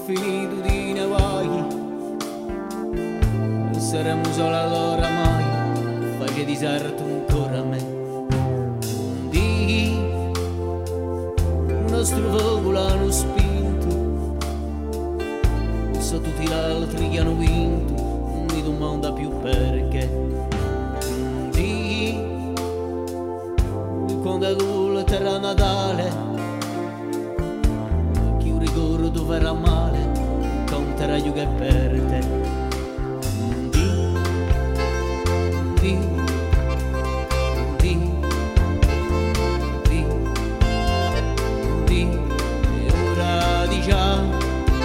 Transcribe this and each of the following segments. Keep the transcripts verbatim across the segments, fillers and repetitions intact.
finito di ne vai, saremo solo allora mai, fai che diserto ancora a me. Di un nostro fuoco l'hanno spinto, so tutti gli altri che hanno vinto, non mi domanda più perché. Di quando è la terra natale, chi un ricordo farà male, conterà io che per te. Di, di, di, di, e ora diciamo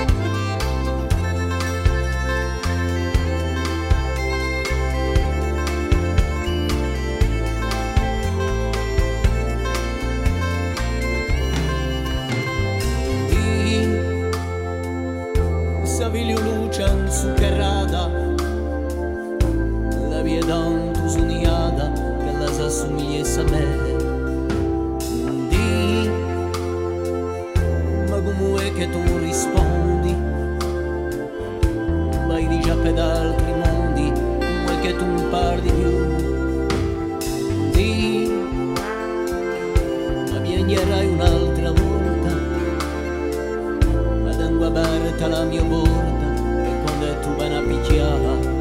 di, saviglio luce inzuccherata, la via tanto sognata che la s'assomigliesse a me. Di, ma come è che tu rispondi? Vai di già per altri mondi, come è che tu non parli più? Di, ma vieni un'altra volta, ma tengo aperta la mia porta, e quando tu vai a picchiare